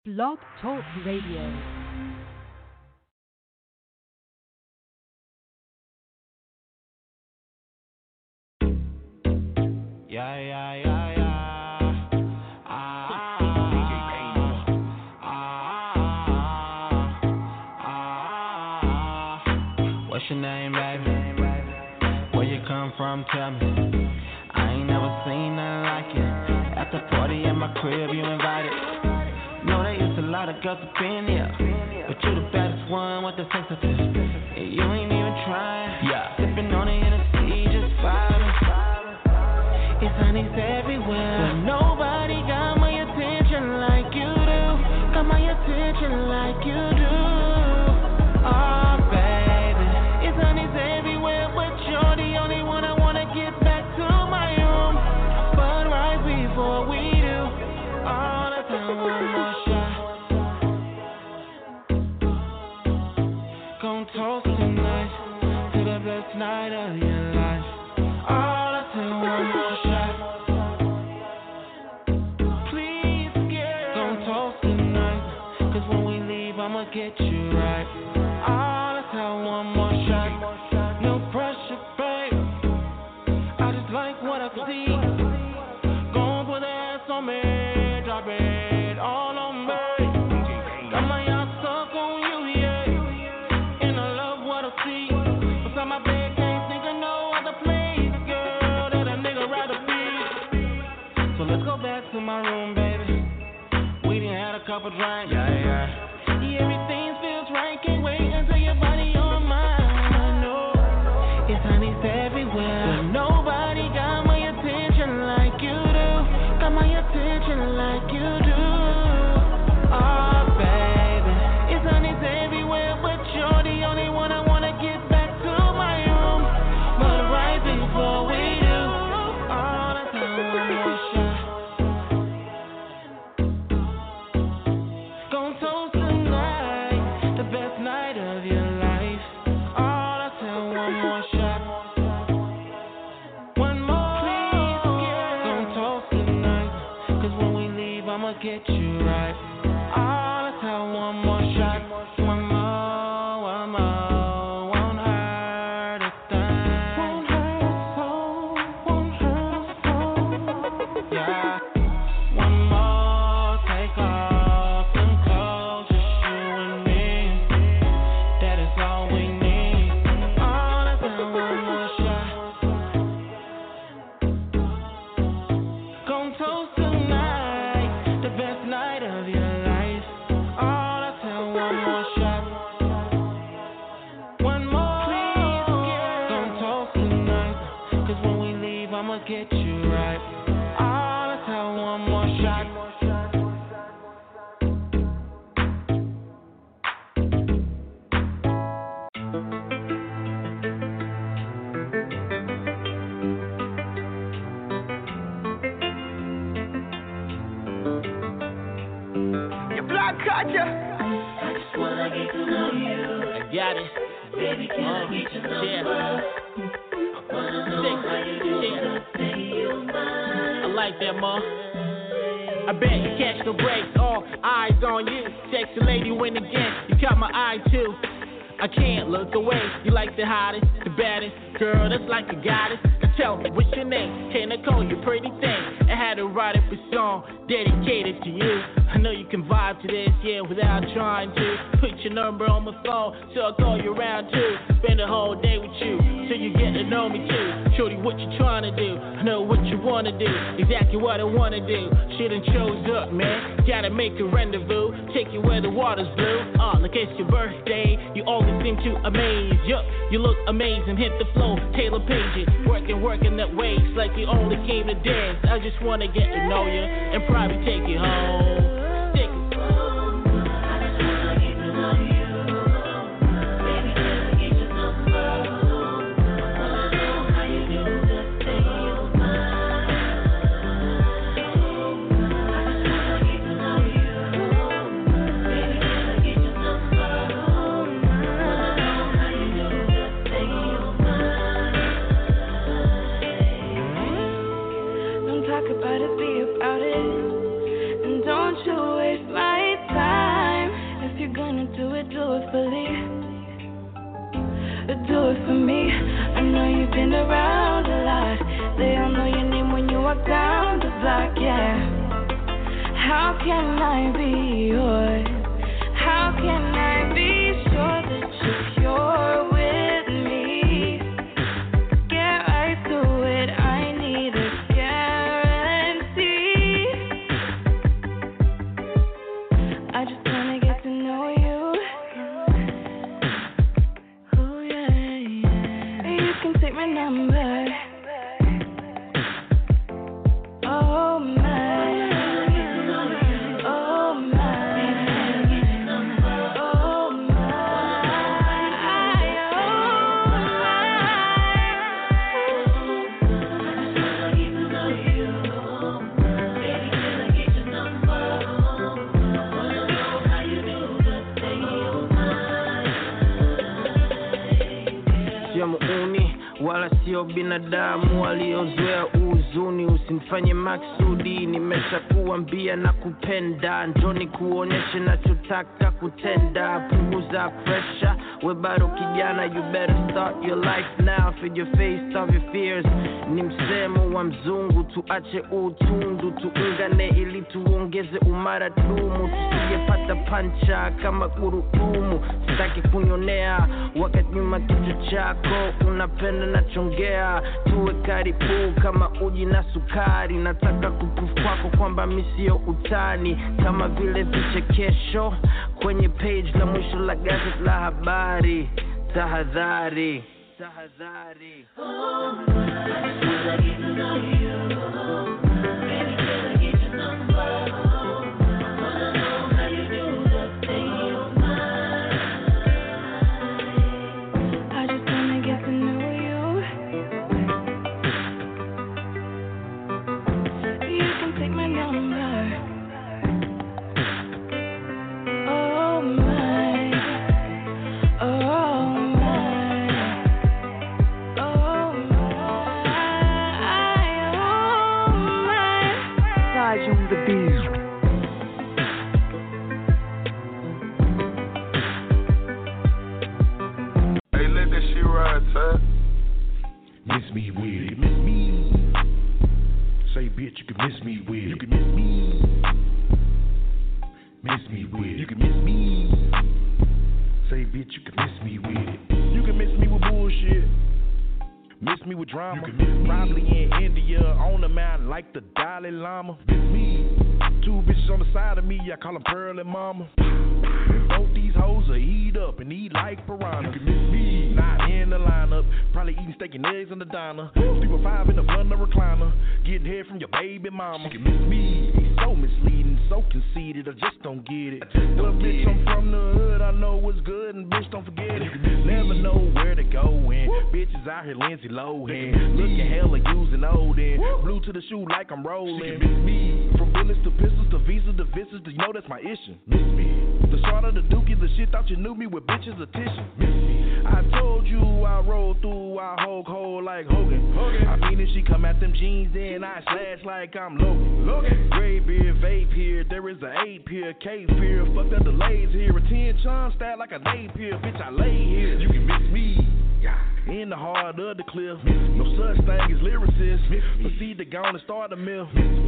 Blog Talk Radio. Yeah, yeah, yeah, yeah. What's your name, baby? Where you come from, tell me. I ain't never seen nothing like it. At the party in my crib, you invited. Know there is a lot of girls up in here, but you the baddest one with the sensitive. And you ain't even trying. Yeah. Sipping on the Hennessy, just vibing. It's honeys everywhere, but nobody got my attention like you do. Got my attention like you do. Oh, baby, it's honeys everywhere, but you're the only one I wanna get back to my room. But right before we do, all the time, one more shot. Gon' toast tonight to the best night of your life. All the time, one more shot. Please, girl, gon' toast tonight, 'cause when we leave, I'ma get you right. All the time, one more shot. No pressure, babe. I just like what I see. Gon' put the ass on me, drop it all on me. Got my eyes stuck on you, yeah. And I love what I see. Beside my bed, can't think of no other place, girl, that a nigga rather be. So let's go back to my room, baby. We done had a couple drinks, yeah. Everything feels right, can't wait until your body on mine. I know it's honeys everywhere, but nobody got my attention like you do. Got my attention like you do. Oh, baby, it's honeys everywhere, but you're the only one I wanna get back to my room. But right before we do, all the time, one more shot. Gon' toast tonight, the best night of your life. All the time, one more shot. One more, please, girl. Gon' toast tonight, 'cause when we leave, I'ma get you right. All the time, one more shot. One more, won't hurt a thing. Won't hurt a soul, won't hurt a soul. Yeah. One more, take off them clothes, just you and me. That is all we need. All the time, one more shot. Gon' toast tonight, the best night of your life. All the time, one more shot. One more, please, girl. Gon' toast tonight, 'cause when we leave, I'ma get you right. All the time, one more shot. Your blood culture. I just wanna get to know you. I got it. Baby, can I get your number? Yeah. Wanna know how you do the thing you mind. I like that, ma. I bet you catch no breaks, all eyes on you. Sexy lady win again, you caught my eye too. I can't look away, you like the hottest, the baddest girl, that's like a goddess. Now tell me, what's your name? Can I call you pretty thing? I had to write up a song dedicated to you. I know you can vibe to this, yeah, without trying to. Put your number on my phone, so I'll call you around too. Spend the whole day with you, so you get to know me too. Shorty, what you trying to do? I know what you wanna do, exactly what I wanna do. Shit done chose up, man. Gotta make a rendezvous, take you where the water's blue. Like it's your birthday, you always seem to amaze. Yup, you look amazing, hit the flow, Taylor Page it. Working that waist like you only came to dance. I just wanna get to know you and probably take you home. Stick it. I just wanna get to know you. Baby, can I get your number? Wanna know how you do the thing you mind. I just wanna get to know you. Baby, can I get your number? Wanna know how you do the thing you mind. Don't talk about it, be about it. And don't you can I be yours? How can I be sure that you're with me? Get right to it, I need a guarantee. I just wanna get to know you. Oh yeah, yeah. You can take my number. Oh my. Oh my. Oh Siamo uni wala sio binadamu waliozoea huzuni, usinifanye maksudi, nimeshakuambia na kupenda, njoni kuonyeshe nachotaka kutenda, punguza pressure, we bado kijana, you better start your life now, feed your face, starve your fears, ni msemo wa mzungu, tuache utundu, tuungane ili tuongeze umaradumu, tusijepata pancha kama gurudumu, sitaki kunionea, wakati nyuma kichwa chako, unapenda nachongea, tuwe karibu kama uji na sukari, nataka kuproof kwako kwamba mimi sio utani, kama vile vichekesho kwenye page la mwisho la gazeti la habari, tahadhari, tahadhari. Miss me with it, miss me. Say bitch, you can miss me with it. You can miss me. Miss me with it. You can miss me. Say bitch, you can miss me with it. You can miss me with bullshit. Miss me with drama. You can miss me. Probably in India on the mountain like the Dalai Lama. Miss me. Two bitches on the side of me, I call them Pearl and Mama. And both these hoes are eat up and eat like piranhas. You can miss me. Not in the lineup, probably eating steak and eggs in the diner. 3-5 in the front of the recliner, getting head from your baby mama. You can miss me. He's so misleading, so conceited, I just don't get it. Well, bitch, I'm from the hood, I know what's good, and bitch, don't forget it. Never know where to go, and bitches out here Lindsay Lohan, looking hella using old and blue to the shoe like I'm rolling. You can miss me. From bullets to pistols to visas to visits, you know that's my issue. Miss me. The short of the dookie, the shit thought you knew me with bitches a tissue. Miss me. I told you I roll through, I Hulk hole like Hogan. I mean if she come at them jeans, then I slash like I'm Logan. Gray beard, vape here, there is a ape here, cave here, fuck the delays here, a 10 chun stat like a napier, bitch I lay here. You can miss me. In the heart of the cliff, no such thing as lyricist. Proceed to go and start a mill.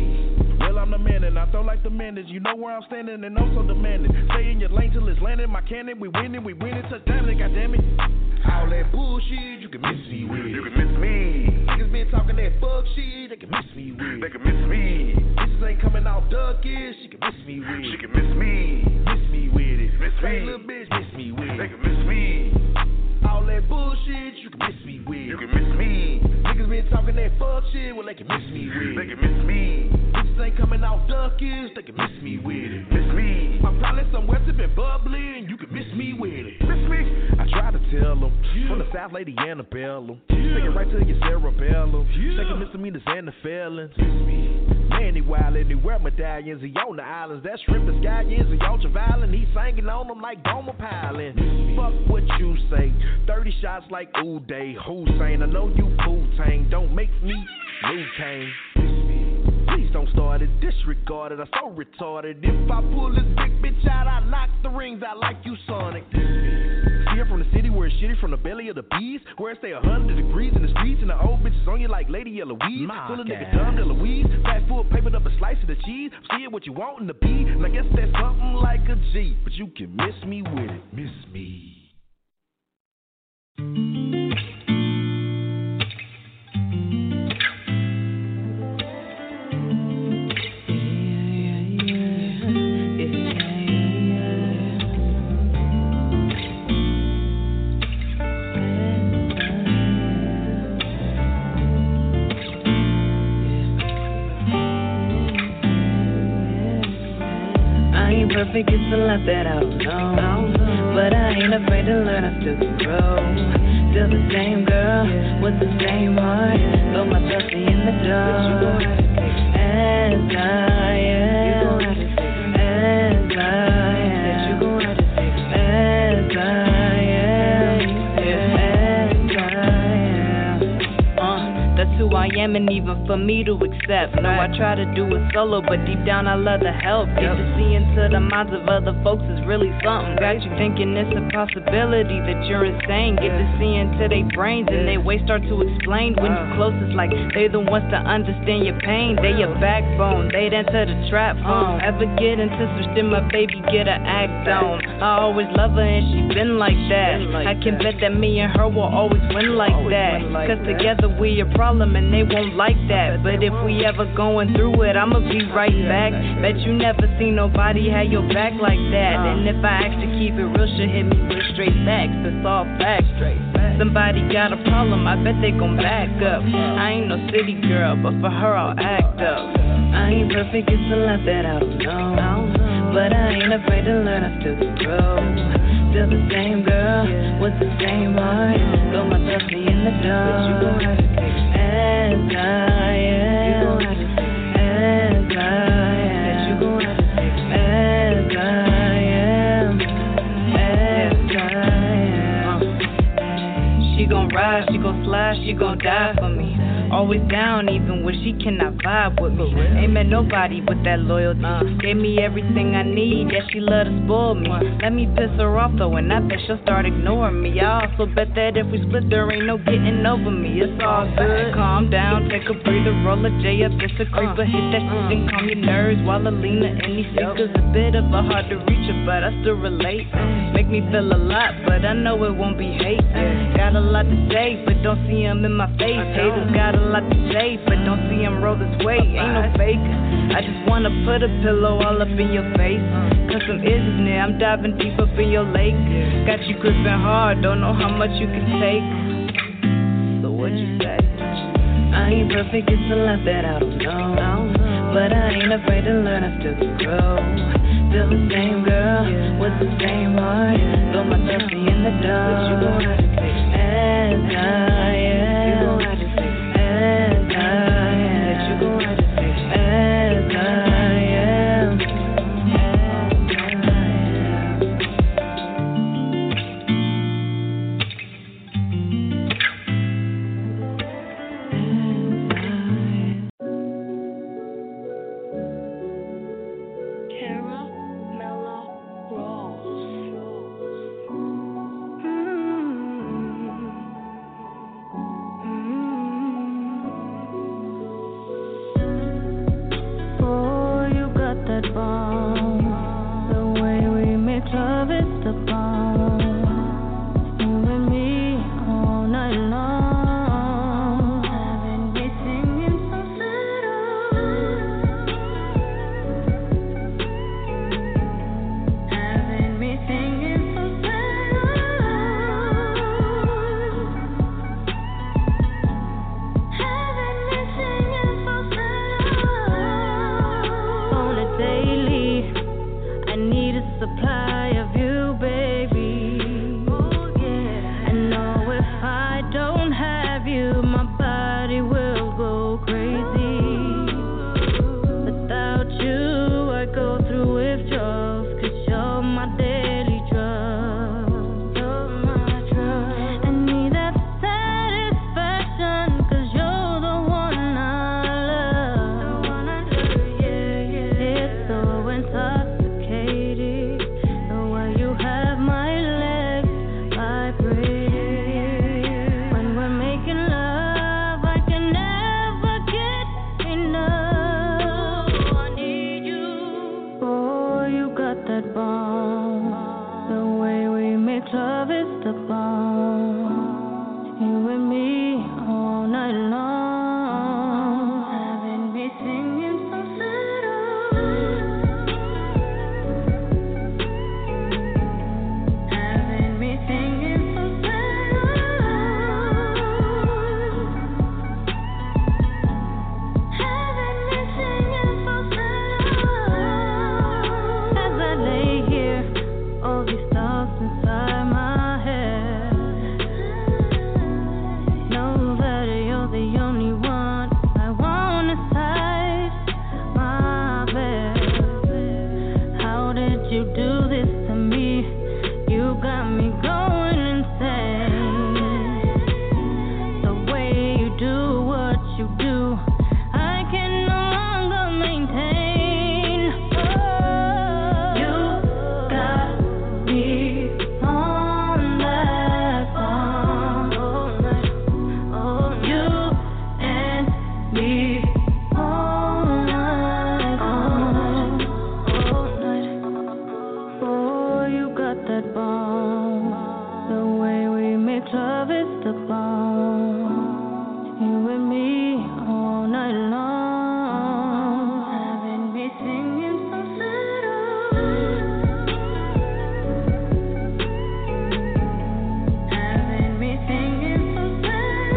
Well, I'm the man and I throw like the minutes. You know where I'm standing and also demanding. Stay in your lane till it's landing. My cannon, we winning, touchdown, goddammit. All that bullshit, you can miss me with. You can miss me. Niggas been talking that fuck shit, they can miss me with. They can miss me. Bitches ain't coming off duckish, she can miss me with. She can miss me. Miss me with it. Miss me. Little bitch, miss me with. They can miss me. All that bullshit, you can miss me with. You can miss me. Niggas been talking that fuck shit, well they can miss me with. They can miss me. Bitches ain't coming out duckish, they can miss me with it. Miss me. I'm probably somewhere sipping bubbly, and you can miss me with it. Miss me. I try to tell them, from the South Lady Annabelle, take it right to your cerebellum. Taking misdemeanors and the felons. Miss me. Manny Wild, and they wear medallions, he on the islands, that's shrimp and scallions, he ultra violent, he singing on them like Gomer Piling. Fuck what you say, 30 shots like Uday Hussein, I know you Wu-Tang, don't make me Liu Kang. Please don't start it, disregard it, I'm so retarded. If I pull this big bitch out, I knock the rings out like you Sonic. See, here from the city where it's shitty from the belly of the beast. Where it stay 100 degrees in the streets and the old bitches on you like Lady Eloise. Full of niggas dumb to Louise. Fat full papered up a slice of the cheese. See it what you want in the beat. And I guess that's something like a G. But you can miss me with it. Miss me. Perfect, it's a lot that I don't know, but I ain't afraid to learn, I still can grow. Still the same girl, with the same heart, throw my dusty in the dark. As I am, as I am, as I am. That's who I am, and even for me to accept. No, I try to do it solo, but deep down I love the help. Get to see into the minds of other folks is really something. Got you thinking it's a possibility that you're insane. Get to see into their brains and they way start to explain. When you close, it's like they the ones to understand your pain. They your backbone, they enter the trap phone. Ever get into some shit, my baby get a act on. I always love her and she been like that. I can bet that me and her will always win like that. Cause together we a problem and they won't like that. But if we ever going through it, I'ma be right back. Bet you never seen nobody have your back like that. And if I ask to keep it real, she'll hit me with straight facts. That's all facts. Somebody got a problem, I bet they gon' back up. I ain't no city girl, but for her I'll act up. I ain't perfect, it's a lot that I don't know, but I ain't afraid to learn, I still can grow. Still the same girl, with the same heart, throw my dusty in the dark. As I am, as I am, as I am, as I am. She gon' ride, she gon' slide, she gon' die for me. Always down even when she cannot vibe with me. Ain't met nobody with that loyalty. Gave me everything I need, yeah, she love to spoil me. Let me piss her off though, and I bet she'll start ignoring me. I also bet that if we split, there ain't no getting over me. It's all good. Calm down, take a breather, roll a J up, it's a creeper. Hit that shit and calm your nerves while Alina in these sneakers. A bit of a hard to reach her, but I still relate. Make me feel a lot, but I know it won't be hate. Got a lot to say, but don't see him in my face. Haters got a lot to say, but don't see him roll this way. Ain't no fake. I just wanna put a pillow all up in your face. Cause some issues near, I'm diving deep up in your lake. Got you gripping hard, don't know how much you can take. So what you say? I ain't perfect, it's a lot that I don't know, but I ain't afraid to learn, I still can grow. Still the same girl, with the same heart, throw my dusty in the dark. As I am, as I am, as I am, as I am. The way you that bomb. The way we made love is the bomb. You and me all night long. Having me singing so sad. Having me singing so sad. Having me singing so sad. As I lay here, all these thoughts inside my head. Know that you're the only one I want inside my bed. How did you do this to me? You got me going insane. The way you do what you do, I can no longer maintain. You got me on that bomb. You and me all night long. Oh, you got that bomb. The way we made love is the bomb. You and me all night long. Having me singing so sad. Having me singing so sad.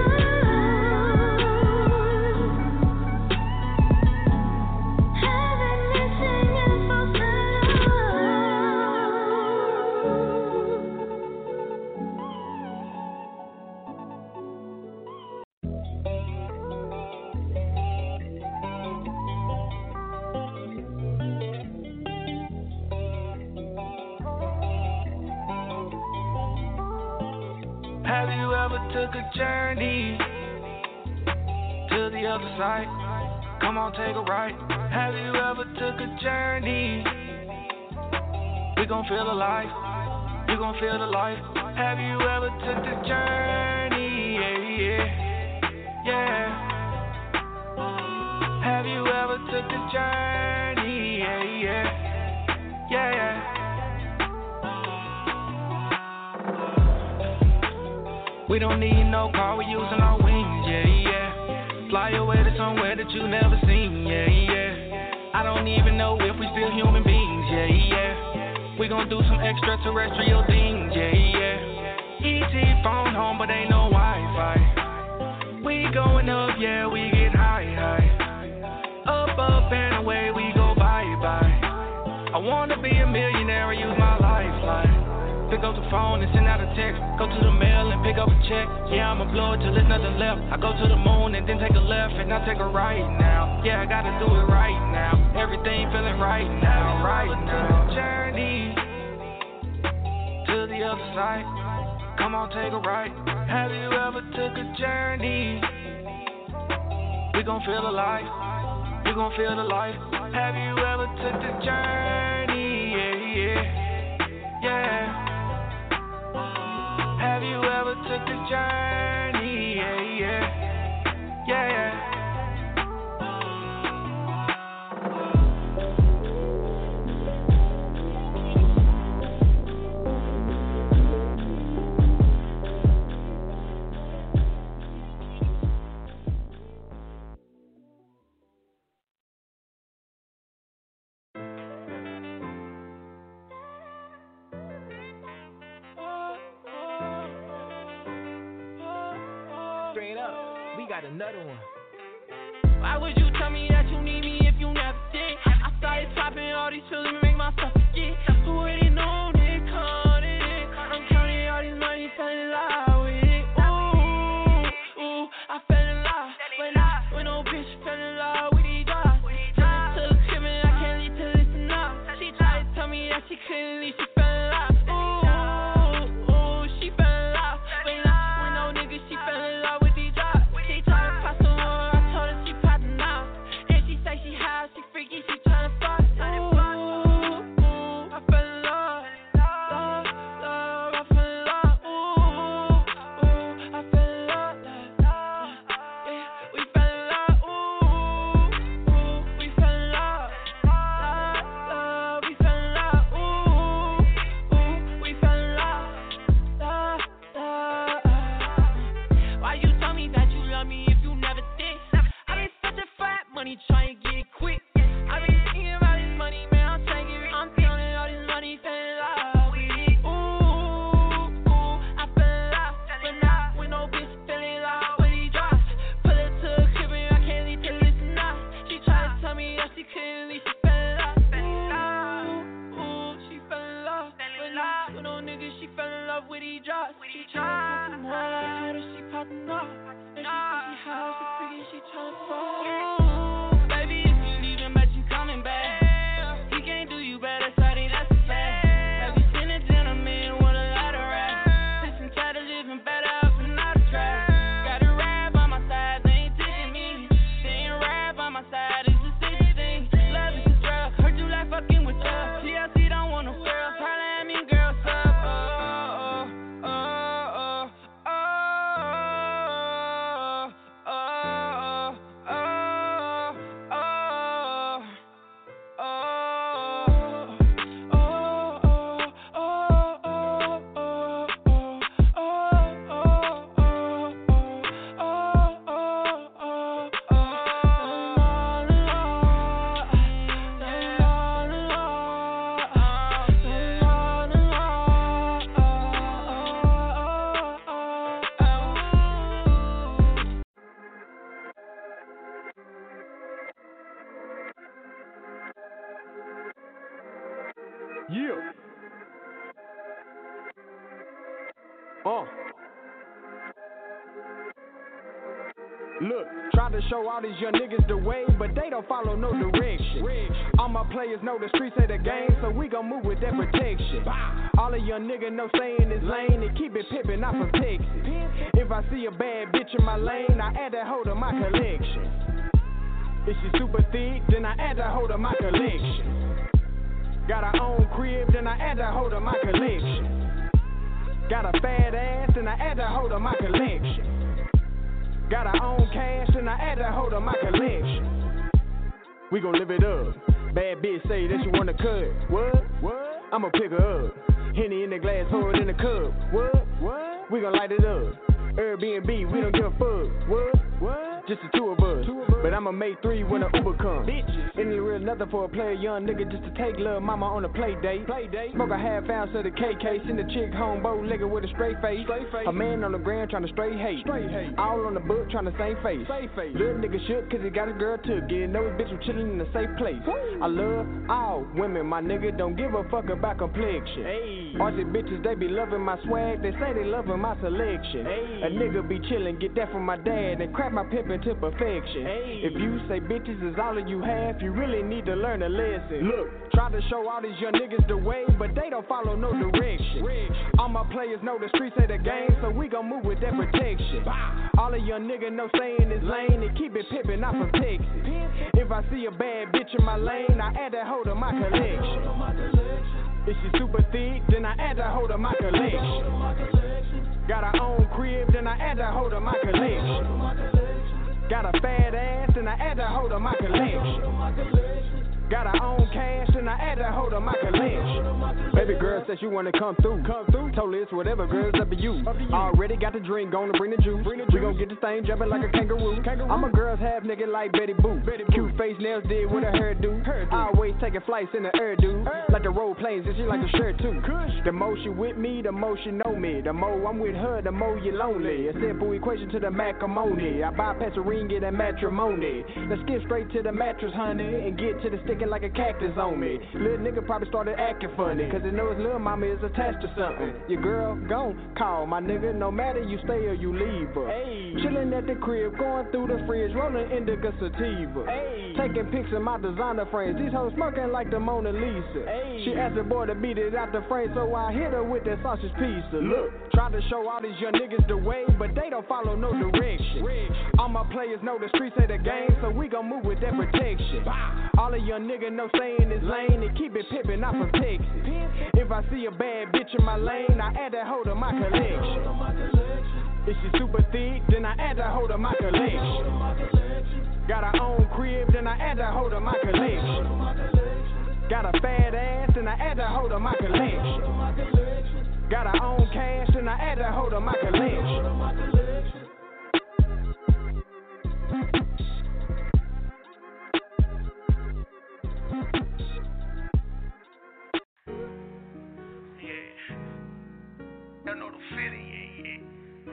Having me singing so sad. Have you ever took a journey to the other side? Come on, take a ride. Have you ever took a journey? We gon' feel alive. You gon' feel the life. Have you ever took the journey? Yeah, yeah. Have you ever took the journey? Yeah. We don't need no car, we using our wings, yeah. Fly away to somewhere that you never seen, yeah. I don't even know if we still human beings, yeah. We gon' do some extraterrestrial things, yeah. ET phone home, but ain't no Wi-Fi. We going up, yeah, we get high. Up and away, we go bye. I wanna be a millionaire and use my lifeline. Pick up the phone and send out a text. Go to the mail and pick up a check. Yeah, I'ma blow it till there's nothing left. I go to the moon and then take a left and I take a right now. Yeah, I gotta do it right now. Everything feeling right now. Journey to the other side. Come on, take a ride. Have you ever took a journey? We gon' feel alive. You gon' feel the life. Have you ever took the journey? Yeah. Have you ever took the journey? Yeah. Straight up, we got another one. Why would you tell me that you need me if you never did? I started popping all these pills to make myself forget. Who already know they caught it? I'm counting all these money, fell in love with it. Ooh, I fell in love. When no bitch fell in love with these dogs. Took to the crib and I can't leave till it's enough. She tried to tell me that she couldn't leave, she fell in love. Ooh, she fell in love. When no nigga, she fell in love with these dogs. She tried to pop some more, I told her she poppin' out. And she say she high, she freaky, she tryna fuck. Ooh, I fell in love. Love, I fell in love. Ooh, I fell in love. Yeah, we fell in love. Ooh, we fell in love. Love, we fell in love. Ooh. she fell in love with E-Joss. She tryna put some more out her, she poppin' off. And she see how she pretty, she tryna fall. Baby, if you leaving, but you coming back. He can't do you better, sorry, that's a fact. Have you seen a gentleman with a lot of rap? Listen, try to living better up and out of track. Got a rap on my side, they ain't taking me. They ain't rap on my side, it's a city thing. Love is a drug, heard you like fucking with us. TLC don't want no girls, holla at me, girls up. Yeah. Look, try to show all these young niggas the way, but they don't follow no direction. All my players know the streets ain't the game, so we gon' move with that protection. All the young niggas know stay in this lane and keep it pimpin', not protect it. If I see a bad bitch in my lane, I add that hoe to my collection. If she super thick, then I add that hoe to my collection. Got her own crib, then I add that hoe to my collection. Got a fat ass, then I add that hoe to my collection. Got her own cash, then I add that hoe to my collection. We gon' live it up. Bad bitch say that she wanna cut. What? I'ma pick her up. Henny in the glass, pour it in the cup. What? We gon' light it up. Airbnb, we don't give a fuck. What? Just the two of us. But I'ma make three when the Uber comes. Any real nothing for a player young nigga just to take love mama on a play date. Smoke a half ounce of the KK, send a chick home bow-legged with a straight face. A man on the ground tryna straight hate. All on the book tryna same face. Little nigga shook cause he got a girl took it. Know his bitch was chillin' in a safe place. I love all women, my nigga, don't give a fuck about complexion. All these bitches, they be loving my swag, they say they loving my selection. A nigga be chillin', get that from my dad, and crack my pimpin' to perfection. If you say bitches is all that you have, you really need to learn a lesson. Look, try to show all these young niggas the way, but they don't follow no direction. All my players know the streets ain't the game, so we gon' move with that protection. All the young niggas know stay in this lane and keep it pimpin', not protect it. If I see a bad bitch in my lane, I add that hoe to my collection. If she super thick, then I add that hoe to my collection. Got her own crib, then I add that hoe to my collection. Got a fat ass, then I add that hoe to my collection. Got her own cash, then I add that hoe to my collection. Baby girl says you wanna come through. Told her it's whatever, girl, it's up to you. Already got the drink, gonna bring the juice. We gon' get this thing jumping like a kangaroo. I'm a girl's half nigga like Betty Boo. Cute face, nails did with a hairdo. Always taking flights in the air, dude. Like the road planes, and she like the shirt too. The more she with me, the more she know me. The more I'm with her, the more you lonely. A simple equation to the macrimony. I bypass a ring, get a matrimony. Let's get straight to the mattress, honey, and get to the sticking like a cactus on me. Little nigga probably started acting funny, cause he know his little mama is attached to something. Your girl gon' call my nigga, no matter you stay or you leave her. Chillin' at the crib, going through the fridge, rolling indica sativa. Taking pics of my designer frames, these hoes smirking like the Mona Lisa. She asked the boy to beat it out the frame, so I hit her with that sausage pizza. Look, try to show all these young niggas the way, but they don't follow no direction. All my players know the streets ain't the game, so we gon' move with that protection. All the young niggas know stay in this lane and keep it pimpin', not protect it. If I see a bad bitch in my lane, I add that hoe to my collection. If she super thick, then I add that hoe to my collection. Got her own crib, then I add that hoe to my collection. Got a fat ass, then I add that hoe to my collection. Got her own cash, then I add that hoe to my collection. I know the feeling, yeah.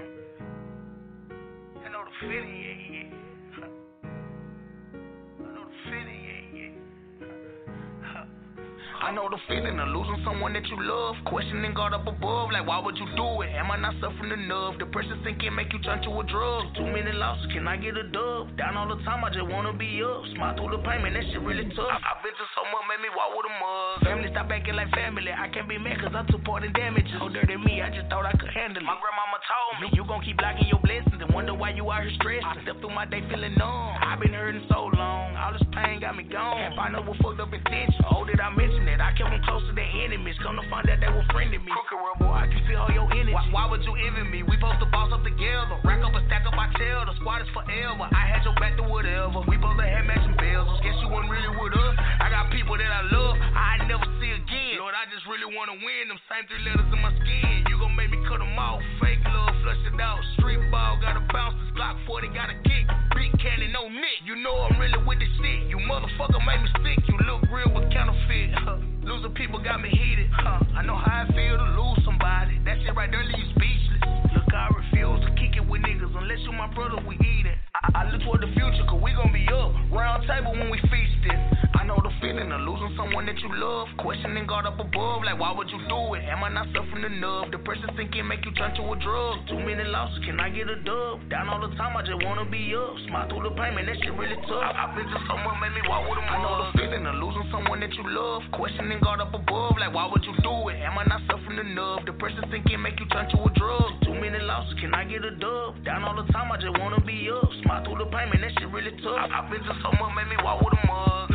I know the feeling, yeah. I know the feeling, yeah. I know the feeling of losing someone that you love. Questioning God up above, like why would you do it? Am I not suffering enough? Depression sinking make you turn to a drug. Too many losses, can I get a dub? Down all the time, I just wanna be up. Smile through the pain, man, that shit really tough. I've been through so much, made me walk with a mug. Family stop acting like family. I can't be mad cause I took part in damages. So dirty me, I just thought I could handle it. My grandmama told me, you gon' keep blocking your blessings and wonder why you out here stressed. I stepped through my day feeling numb. I've been hurting so long, all this pain got me gone. Can't find out what fucked up intention. Oh, did I mention it? I kept them closer than enemies. Come to find out they were friending me. Crooked world boy, I can feel all your energy. Why would you envy me? We supposed to boss up together. Rack up and stack up, I tell the squad is forever. I had your back to whatever. We both had matching bells. Guess you wasn't really with us. I got people that I love, I never see again. Lord, I just really wanna win. Them same 3 letters in my skin. You gon' make me cut them off. Fake love, flush it out. Street ball, gotta bounce. This Glock 40, gotta kick. Big cannon, no nick. You know I'm really with this shit. You motherfucker make me sick. You look real with counterfeit. Losing people got me heated. I know how I feel to lose somebody. That shit right there leave you speechless. Look, I refuse to kick it with niggas. Unless you my brother, we eat it. I look toward the future, cause we gon' be up. Round table when we feastin'. I know the feeling of losing someone that you love. Questioning God up above, like why would you do it? Am I not suffering enough? Depression sinking make you turn to a drug. Too many losses, can I get a dub? Down all the time, I just wanna be up. Smile through the pain, man, that shit really tough. I've been through so much, made me walk with a mug. I know the feeling of losing someone that you love. Questioning God up above, like why would you do it? Am I not suffering enough? Depression sinking make you turn to a drug. Too many losses, can I get a dub? Down all the time, I just wanna be up. Smile through the pain, man, that shit really tough. I've been through so much, made me walk with a mug.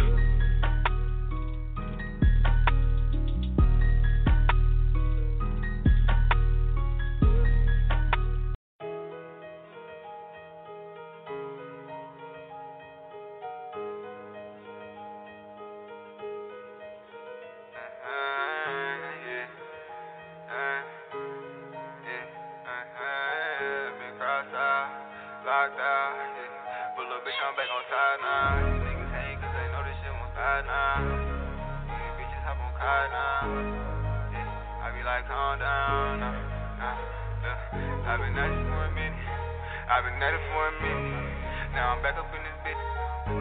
I've been at it for a minute. Now I'm back up in this bitch.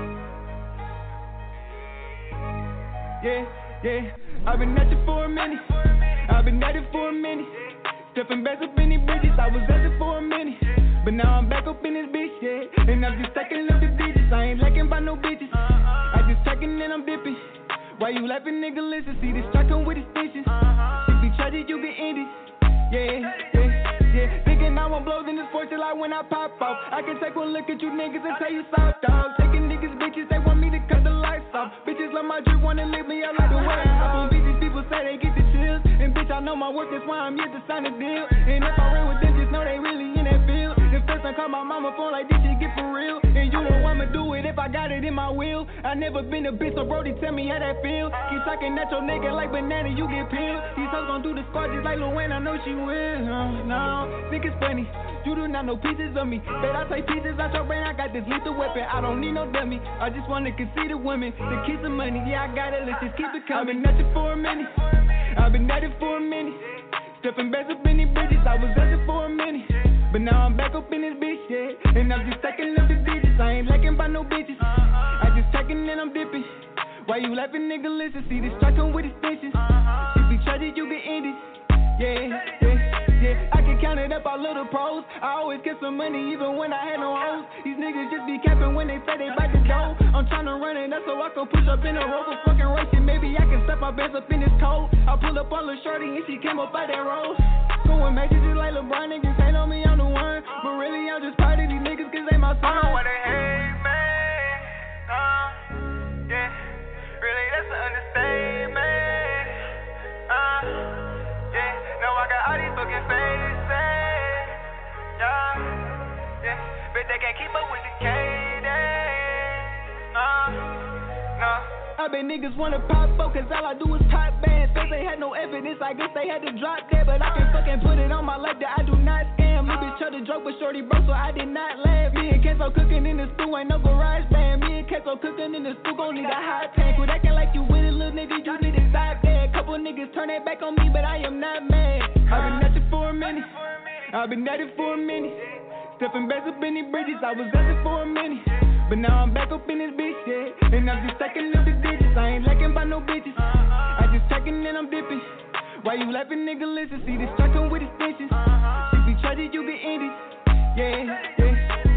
Yeah, I've been at it for a minute. I've been at it for a minute. Stepping back up in these bridges, I was at it for a minute. But now I'm back up in this bitch, yeah. And I'm just stacking up the digits. I ain't lacking by no bitches. I just tracking and I'm dipping. Why you laughing, nigga? Listen, see this track come with extensions. If you charge it, you get ended. Yeah. Thinking I won't blow, then this fortune like when I pop off. I can take one look at you niggas and tell you soft dog. Taking niggas bitches, they want me to cut the lights off. Bitches love my drip, wanna lick me up like the way. Up on bitches, people say they get the chills. And bitch, I know my work, that's why I'm here to sign a deal. And if I ran with them, just know they really in that field. If first I call my mama phone like this shit get for real. And you know I'ma do it if I got it in my will. I never been a bitch, so Brody, tell me how that feel. Keep talking at your nigga like banana, you get peeled. These hoes gon' do the squad just like Lil Wayne, I know she will. No, think it's funny. You do not know pieces of me. Bet I take pieces out your brain, I got this lethal weapon. I don't need no dummy. I just wanna concede the women. To keep some money, yeah, I got it, let's just keep it coming. I've been at it for a minute. I've been at it for a minute. Stepping back up in these bridges, I was at it for a minute. But now I'm back up in this bitch, yeah. And I'm just stacking up the digits. I ain't lacking by no bitches. I just tracking and I'm dipping. Why you laughing, nigga? Listen, see this track come with extensions. If you charge it, you get ended. Yeah. I can count it up all little pros. I always get some money even when I had no hoes. These niggas just be capping when they say they back the dough. I'm tryna run it up so I can push up in a row for fucking racing. Maybe I can step my best up in this cold. I pull up on Lil Shorty and she came up out that road. Going matches just like LeBron, niggas hate on me, I'm the one. But really I'm just proud of these niggas cause they my son. I know why they hate me. Yeah. Really that's an understatement. Yeah, now I got all these fucking faces. Yeah, but they can't keep up with the cadence. No. I bet niggas wanna pop up cause all I do is top bands. Cause they had no evidence, I guess they had to drop that. But I can fucking put it on my life that I do not scam. Me bitch tried to joke but shorty broke so I did not laugh. Me and Kenzo cooking in the stew, ain't no garage band. Me and Kenzo cooking in the stew, gon' need a hot tank. Quit acting like you with it, little nigga, you need to stop that. Couple niggas turn that back on me but I am not mad. I've been at it for a minute. I've been at it for a minute. Stepping back up in these bridges, I was at it for a minute. But now I'm back up in this bitch, yeah. And I'm just stacking up the digits. I ain't lacking by no bitches. I just talking and I'm dipping. Why you laughing, nigga? Listen, see this truck come with extensions. If we charge it, you get ended. Yeah, yeah.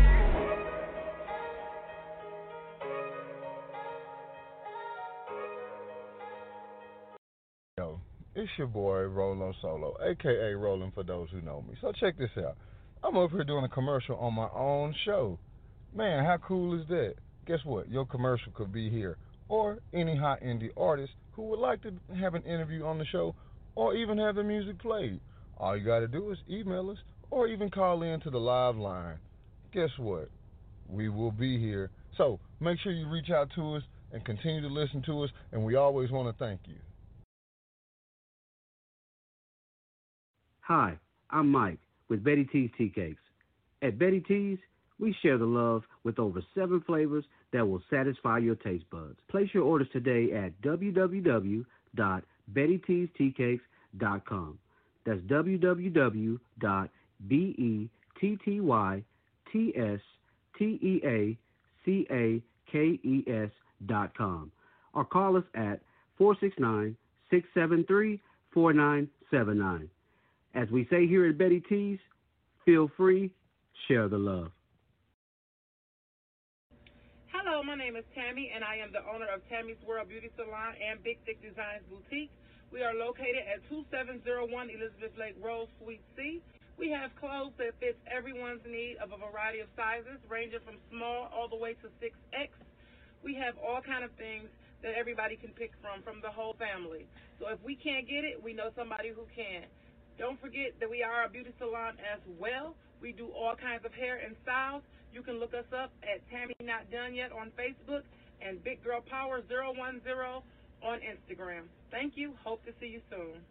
Yo, it's your boy Rollin' Solo, aka Rollin' for those who know me. So check this out. I'm up here doing a commercial on my own show. Man, how cool is that? Guess what? Your commercial could be here. Or any hot indie artist who would like to have an interview on the show or even have the music played. All you got to do is email us or even call in to the live line. Guess what? We will be here. So make sure you reach out to us and continue to listen to us, and we always want to thank you. Hi, I'm Mike with Betty T's Tea Cakes. At Betty T's, we share the love with over 7 flavors that will satisfy your taste buds. Place your orders today at www.bettyteasteacakes.com. That's www.betteasteacakes.com. Or call us at 469-673-4979. As we say here at Betty T's, feel free, share the love. Hello, my name is Tammy, and I am the owner of Tammy's World Beauty Salon and Big Thick Designs Boutique. We are located at 2701 Elizabeth Lake Road, Suite C. We have clothes that fit everyone's need of a variety of sizes, ranging from small all the way to 6X. We have all kind of things that everybody can pick from the whole family. So if we can't get it, we know somebody who can. Don't forget that we are a beauty salon as well. We do all kinds of hair and styles. You can look us up at Tammy Not Done Yet on Facebook and Big Girl Power 010 on Instagram. Thank you. Hope to see you soon.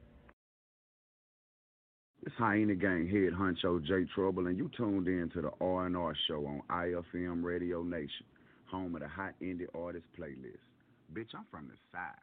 It's Hyena Gang head honcho J Trouble, and you tuned in to the R&R show on IFM Radio Nation, home of the Hot Indie Artist playlist. Bitch, I'm from the side.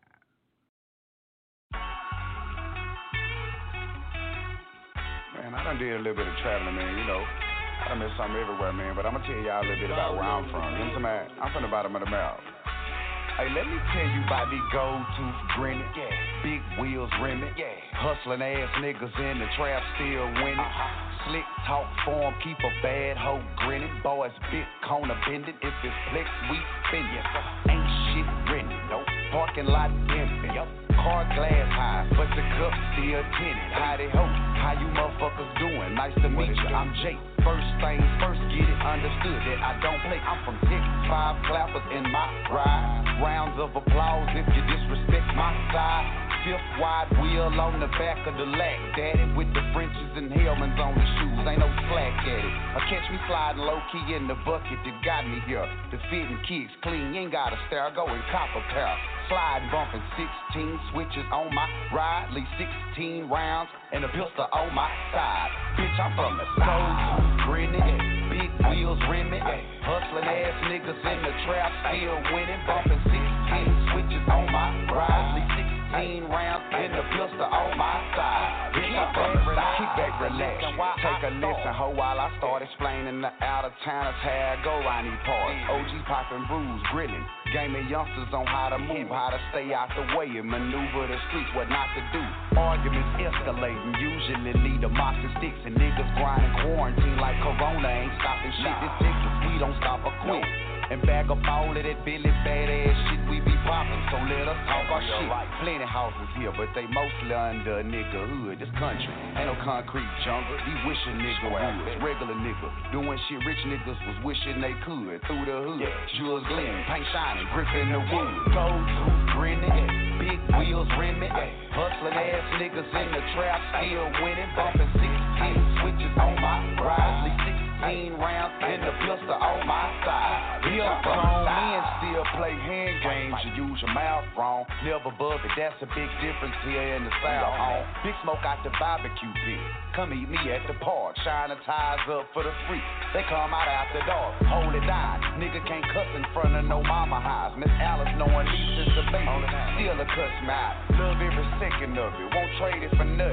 Man, I done did a little bit of traveling, man, you know. I done met something everywhere, man, but I'm gonna tell y'all a little bit about where I'm from. You know what I'm saying? I'm from the bottom of the mouth. Hey, let me tell you about these gold-tooth grinning, big wheels rimming, hustling ass niggas in the trap still winning. Slick talk form, keep a bad hoe grinning. Boys big corner bending, if it's flex, we spinning. Ain't shit renting, no parking lot empty. Car glass high, but the cup still tinted. Howdy ho, how you motherfuckers doing? Nice to meet you, I'm Jake. First things first, get it understood that I don't play. I'm from Texas, 5 clappers in my ride. Rounds of applause if you disrespect my side. 5th wide wheel on the back of the lack, daddy, with the Frenches and Hellmans on the shoes, ain't no slack at it. Or catch me sliding low-key in the bucket that got me here. The fitting kicks clean, you ain't got a stare, go and cop a pair. Slide bumping 16 switches on my ride, leave 16 rounds and a pistol on my side. Bitch, I'm from the side. Grinning, big wheels rimming, hustling ass niggas in the trap, still winning, bumping 16 switches on my ride, leave 16 rounds and a pistol on my side. Bitch, I'm from the side. Kick back, relax, take a listen, ho, while I start explaining the out-of-towners how I go around these parts. OG popping brews, grilling, gaming youngsters on how to move, how to stay out the way and maneuver the streets, what not to do. Arguments escalating, usually lead to mocks and sticks, and niggas grinding quarantine like Corona ain't stopping shit. This Texas, we don't stop or quit. And bag up all of that Billy badass shit we be poppin', so let us talk our shit. Plenty houses here, but they mostly under a nigga hood. This country ain't no concrete jungle. These wishing nigga woods, regular nigga doing shit rich niggas was wishing they could. Through the hood, jewels gleaming, paint shining, gripping the wood. Gold-tooth grinning, big wheels rimming, hustling ass niggas in the trap, still winning, bumping 16 switches on my ride, 16 rounds and the pistol on my side. We are grown men still play hand games. You use your mouth wrong, never bug it. That's a big difference here in the South. Big smoke out the barbecue pit. Come meet me at the park, shine the tires up for the free. They come out after dark, hold it down. Nigga can't cuss in front of no mama house. Miss Alice knowing me since a baby, still a cuss me out. Love every second of it, won't trade it for nothing. I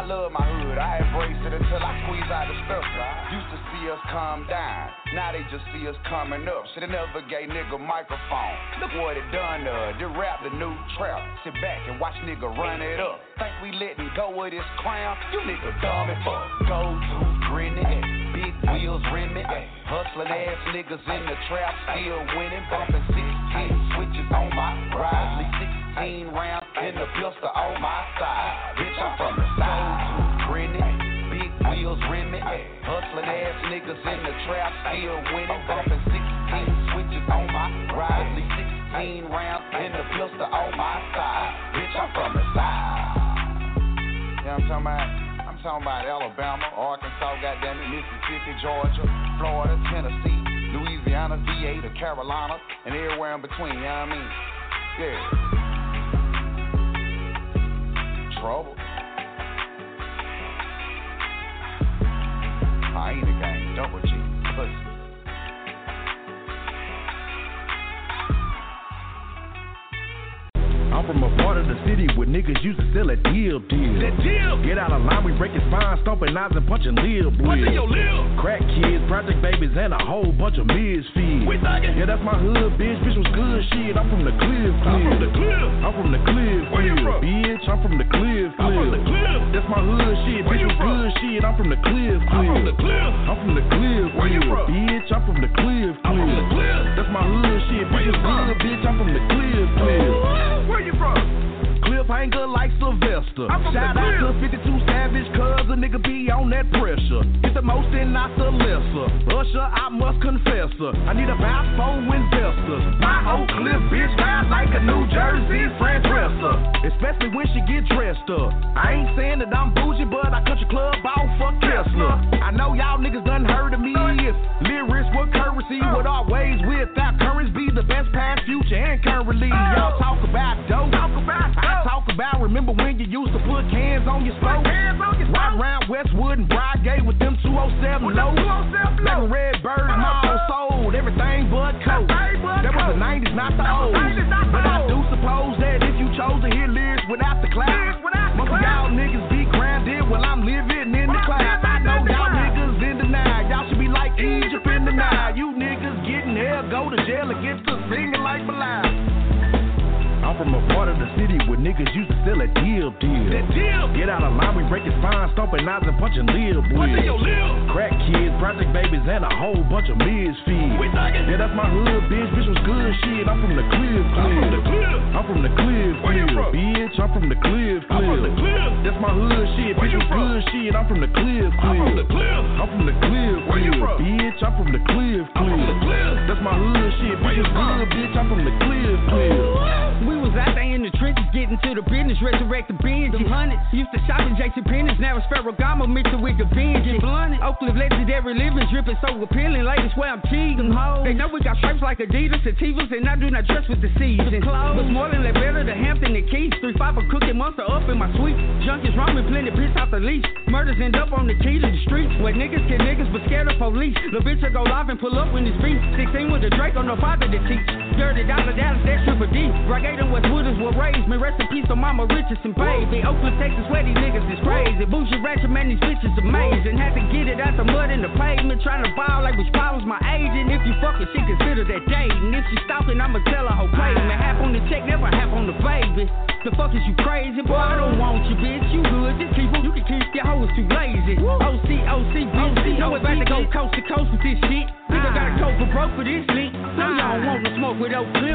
I love my hood, I embrace it until I squeeze out the stuff. Used to see us calm down, now they just see us coming up. Shoulda never gave nigga microphone. Look what it done to her. They rap the new trap. Sit back and watch nigga run it up. Think we letting go of this crown? You nigga dumb as fuck. Go to grinning, big wheels rimming, hustling ass niggas in the trap, still winning, bumping 16 switches on my ride, 16 rounds in the pistol on my side. Bitch, I'm from the side. Grinning, big wheels rimming, hustling ass niggas in the trap, still winning, bumping 16 switches on my ride, 16 rounds in the pistol on my side. Bitch, I'm from the side. You know what I'm talking about? I'm talking about Alabama, Arkansas, goddamn it, Mississippi, Georgia, Florida, Tennessee, Louisiana, VA, to Carolina, and everywhere in between, you know what I mean? Yeah. Trouble. I ain't a gang, double G, pussy. I'm from a part of the city where niggas used to sell a deal. That deal. Get out of line, we breaking spines, stomping knives and punching lil. Punching your lil. Crack kids, project babies, and a whole bunch of misfeeds. We thuggin'. Yeah, that's my hood, bitch. Bitch was good shit. I'm from the Cliff. I'm from the Cliff. I'm from the Cliff. Where you from? Bitch, I'm from the Cliff. I'm from the Cliff. That's my hood shit. Where bitch was good shit. I'm from the Cliff. I'm from the Cliff. I'm from the Cliff. Where you from? Bitch, I'm from the Cliff. I'm from the Cliff. That's my hood shit. Where you from? Bitch, I'm from the Cliff. Where you from? Cliffhanger like Sylvester. Shout out to 52 Savage, cuz a nigga be on that pressure. Get the most and not the lesser. Usher, I must confess her. I need about 4 investors. My old Cliff bitch ride like a New Jersey Fran Dresser. Especially when she get dressed up. I ain't saying that I'm bougie, but I country club out for Kessler. I know y'all niggas done heard of me. If lyrics were currency, would always without currency be the best past, future, and currently. Y'all talk about dope. I talk about, remember when you used to put cans on your stove? Right around Westwood and Broadgate with them 207 lows. Black and red birds, mall sold, everything but coke. That was the 90s, not the O's. But I do suppose that if you chose to hear lyrics without the clouds, most of y'all niggas be grounded while I'm living in the clouds. I know y'all niggas in denial. Y'all should be like Egypt in the Nile. You niggas getting hell, go to jail and get to singing like Bilal. I'm from a part of the city where niggas used to sell a deal. That deal. Get out of line, we breaking spines, stomping knives and punching lil. Punching your lil. Crack kids, project babies, and a whole bunch of misfeeds. We thuggin'. Yeah, that's my hood, bitch. Bitch was good shit. I'm from the Cliff. I'm from the Cliff. I'm from the Cliff. Where you from? Bitch, I'm from the Cliff. I'm from the Cliff. That's my hood shit. Where bitch was from? Good shit. I'm from the Cliff. I'm from the Cliff. I'm from the Cliff. Where you from? Bitch, I'm from the Cliff. I'm from the Cliff. That's my hood shit. Bitch was good, bitch. I'm from the Cliff. We was out there in the trenches, getting to the business, resurrect the binge. Them hundreds used to shop in J.C. Penney's, now it's Ferragamo mixed with the binge. Blunted, Oakland legendary living, dripping so appealing. Ladies swear I'm cheating. They know we got stripes like Adidas, Sativas, and I do not dress with the season. But more than that, better the Hampton and Keys. 3-5 a cookie monster up in my suite. Junkies roaming, plenty piss out the leash. Murders end up on the key to the streets, where niggas kill niggas but scared of police. Lil' bitch will go live and pull up when it's beat. 16 with the Draco, no father to teach. $30 Dallas, that's triple D. Brigade and Westwooders will raise me. Rest in peace to Mama Richardson, baby. Oakland, Texas, where these niggas is crazy. Bougie ratchet, man, these bitches amazing. Had to get it out the mud in the pavement. Trying to ball like which was my agent. If you fucking shit, consider that dating. If she stalking, I'ma tell her whole payment. Half on the check, never half on the baby. The fuck is you crazy? Boy, I don't want you, bitch. You good, just keep them. You can keep your hoes too lazy. OC, bitch. Know about to go coast to coast with this shit. Nigga gotta go for broke for this leak. No, y'all don't want to smoke with Oak Cliff.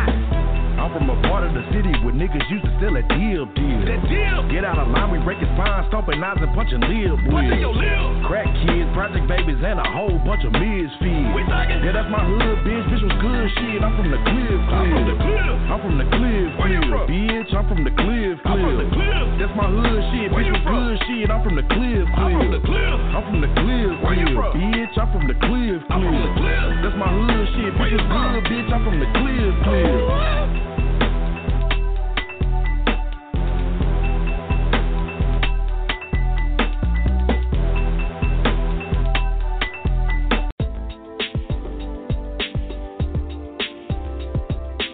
I'm from a part of the city where niggas used to sell a deal. That deal. Get out of line, we breaking spines, stomping knives and punching lil. Punching your lil. Crack kids, project babies, and a whole bunch of misfeeds. We thuggin'. Yeah, that's my hood, bitch. Bitch was good shit. I'm from the Cliff. I'm from the Cliff. I'm from the Cliff. Where you from? Bitch, I'm from the Cliff. I'm from the Cliff. That's my hood shit. Where bitch was good shit. I'm from the Cliff. I'm from the Cliff. I'm from the Cliff. Where you from? Bitch, I'm from the Cliff. I'm from the Cliff. That's my hood shit. Bitch was good, bitch. I'm from the Cliff.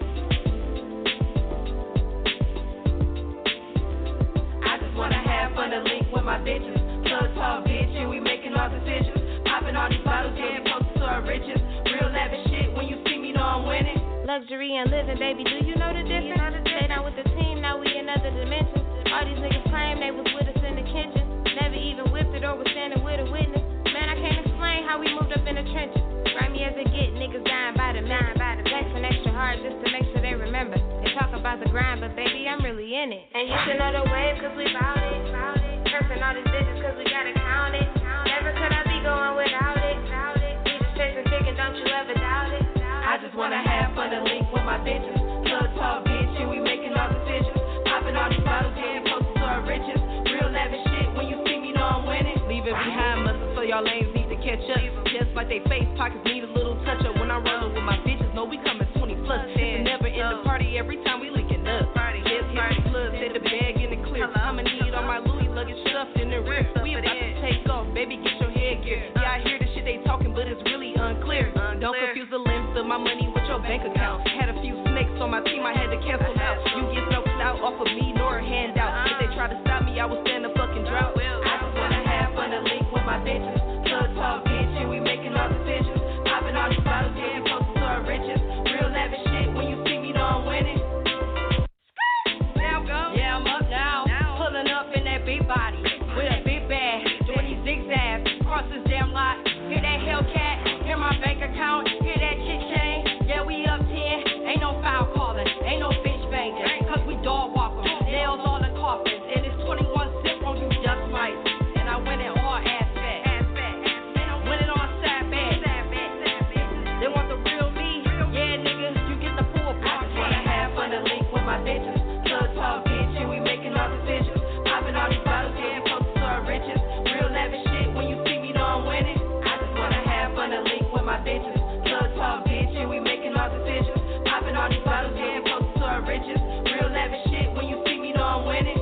I just wanna have fun the link with my bitches. Plug talk, bitch, and we making all decisions. Popping all these bottles, yeah, close to our riches. Real lavish shit, when you see me, know I'm winning. Luxury and living, baby, do you know the difference? Stay down with the team, now we in other dimensions. All these niggas claim they was with us in the kitchen. Never even whipped it or was standing with a witness. Man, I can't explain how we moved up in the trenches. Grimy as it get, niggas dying by the minute. Flexing extra hard just to make sure they remember. They talk about the grind, but baby, I'm really in it. And you should know the wave, cause we bout it. Cursing all these digits, cause we gotta count it. Never could I be going without it. We just chasing chicken, don't you ever doubt it. I just wanna have fun and link with my bitches. Plug talk, bitch, and we making all decisions. Popping all these bottles, yeah, close to our riches. Real lavish shit, when you see me, know I'm winning. Leave it behind us, so y'all lanes need to catch up. Just like they face pockets need a little touch up. When I roll with my bitches, know we coming 20 plus. And never in the party every time we linking up. Just hit the plug, set the bag in the clear. I'ma need all my Louis luggage stuffed in the rear. We about to take off, baby, get your headgear. Yeah, I hear the shit they talking, but it's really unclear. Don't confuse the length of my money with your bank account. Had a few snakes on my team, I had to cancel out. You get no clout off of me, nor a handout. If they try to stop me, I will stand a fucking drought. I just wanna have fun and link with my bitches. Plug talk, bitch, and we making all decisions. Popping all these bottles, yeah, close to our riches. Real lavish shit, when you see me, know I'm winning. Now go. Yeah, I'm up now. Pulling up in that big body with a big bag, doing these zigzags across this damn lot. Hear that Hellcat, hear my bank account, hear that shit chain. Yeah, we up 10, ain't no foul calling, ain't no bitch banging, cause we dog walking, nails all the coffins, and it's 21 zip on you just mice. And I went in all aspects, and I went in on sad bad. They want the real me, yeah nigga, you get the full pack. I just wanna have fun and link with my bitches. Plug talk, bitch, and we making all decisions. Popping all these bottles, yeah, close to our riches. Real lavish shit, when you see me, know I'm winning. I just wanna have fun and link with my bitches. Plug talk, bitch, and we making all decisions. Popping all these bottles, yeah, close to our riches. Real lavish shit, when you see me, know I'm winning.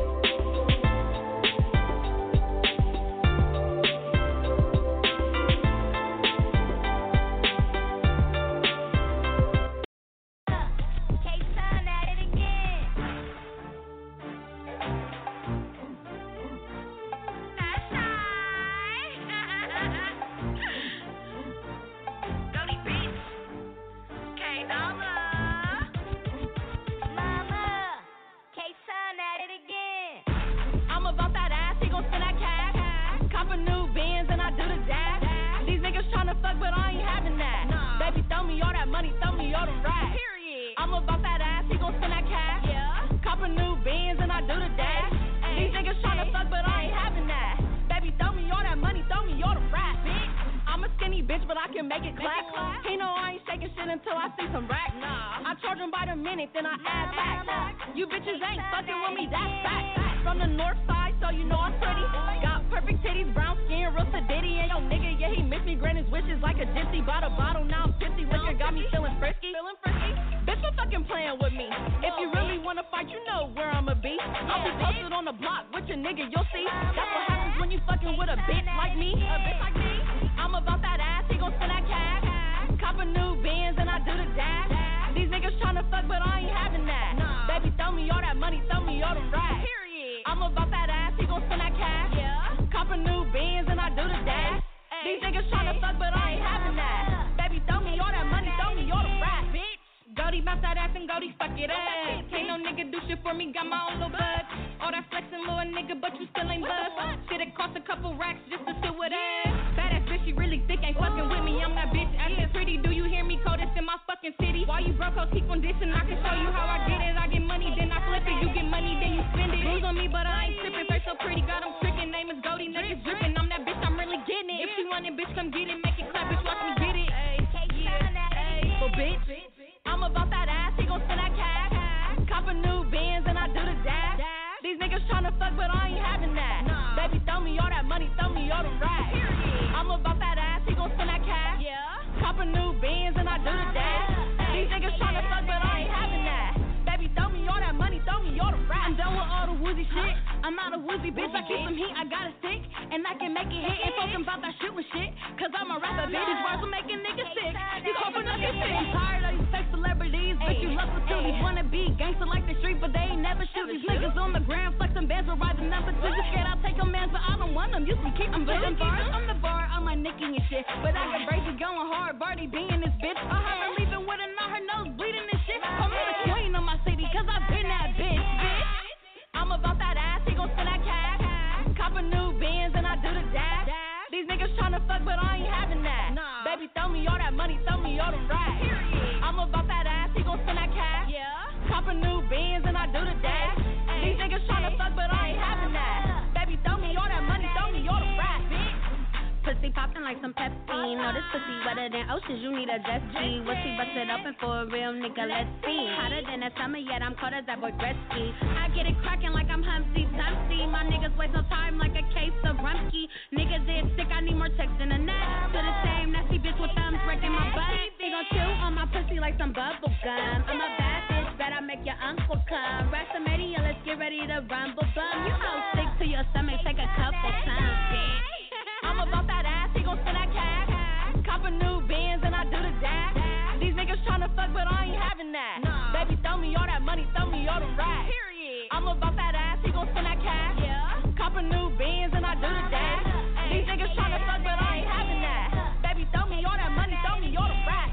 Wanna be gangster like the street, but they ain't never shoot. These niggas on the ground flexing bands will rise the number two. You scared I'll take a man, but I don't want them. You can keep them vision bars. I'm the bar, I'm my Nicki and shit. But I got braces going hard, Barty B in this bitch. I heard her leaving with her, not her nose bleeding and shit. Call me the queen of my city, cause I've been that bitch. I'm about that ass, he gon' spend that cash. Cop a new Benz and I do the dash. These niggas tryna fuck, but I ain't having that. Baby, throw me all that money, throw me all the racks. I'm about that ass, he gon' spend that cash. Cop a new Benz and I do the dash. These niggas tryna fuck, but I ain't having that. Baby, throw me all that money, throw me all the racks. Pussy poppin' like some Pepsi. Know this pussy wetter than oceans, you need a jet ski. What she busted open for a real nigga, let's see. Hotter than the summer, yet I'm cold as that boy Gretzky. I get it crackin' like I'm Humpty Dumpty. My niggas waste no time like a case of Rumpke. Niggas is sick, I need more text in the net. To the same nasty bitch with thumbs breaking my butt. They gon' chew on my pussy like some bubble gum. I'm a bad bitch, bet I make your uncle come. WrestleMania, let's get ready to rumble bum. You know, stick to your stomach, take a couple times, bitch. I'm about that ass, he gon' spend that cash. Cop a new Benz and I do the dash. These niggas tryna fuck, but I ain't having that. Baby, throw me all that money, throw me all the racks. I'm about that ass, he gon' spend that cash. Cop a new Benz and I do the dash. These niggas tryna fuck, but I ain't having that. Baby, throw me all that money, throw me all the racks.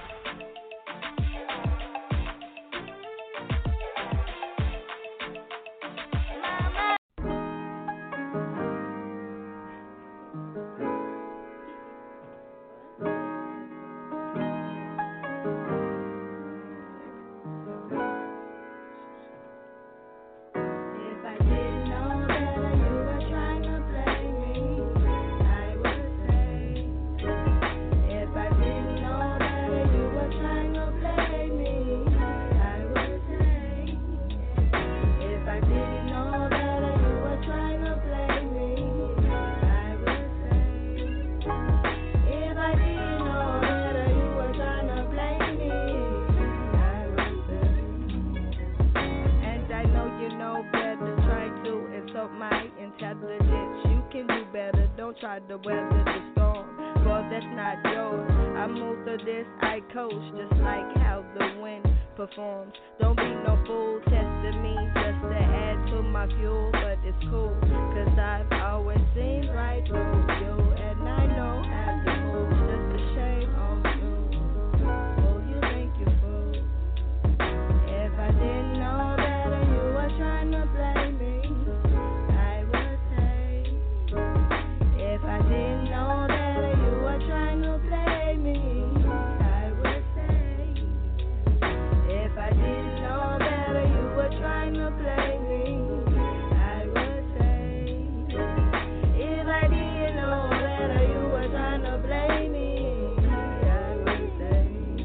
Try to weather the storm, cause that's not yours. I move through this, I coast, just like how the wind performs. Don't be no fool testing me just to add to my fuel, but it's cool, cause I've always seen right through you, and I know how to move, just a shame on you. Oh, you think you fool. If I didn't know better, you were trying to blame me. If I didn't know better, you were trying to play me, I would say. If I didn't know better, you were trying to play me, I would say. If I didn't know better, you were trying to play me, I would say.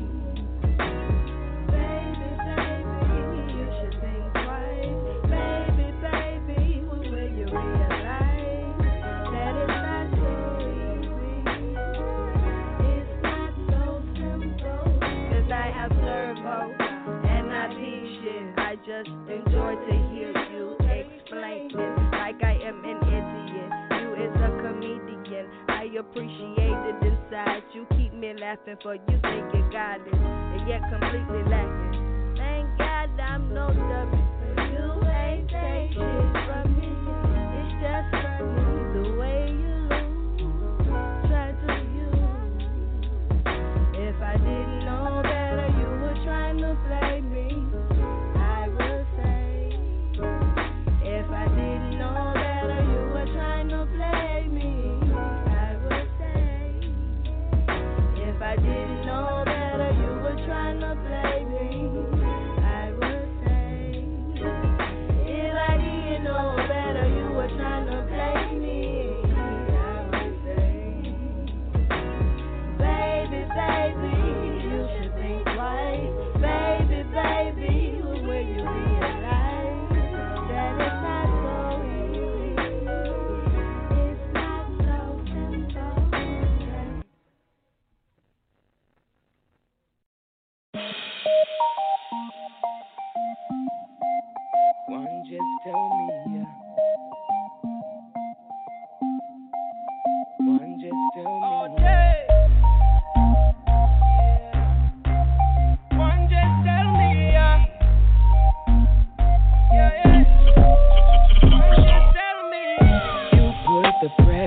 Baby, baby, you should think twice. Baby, baby, when will you realize that it's not so easy? It's not so simple. Cause I have servo and I teach shit. I just enjoy to hear you explain it like I am an idiot. You is a comedian. I appreciate it inside. You keep me laughing for you think you got it, and yet completely lacking. Thank God I'm no dummy. You ain't take shit from me. It's just funny the way you try to use. If I didn't know better, you were trying to play me, I would say. If I didn't know better, you were trying to play me, I would say. If I didn't know better, you were trying to play me, I would say. If I didn't know better, you were trying to play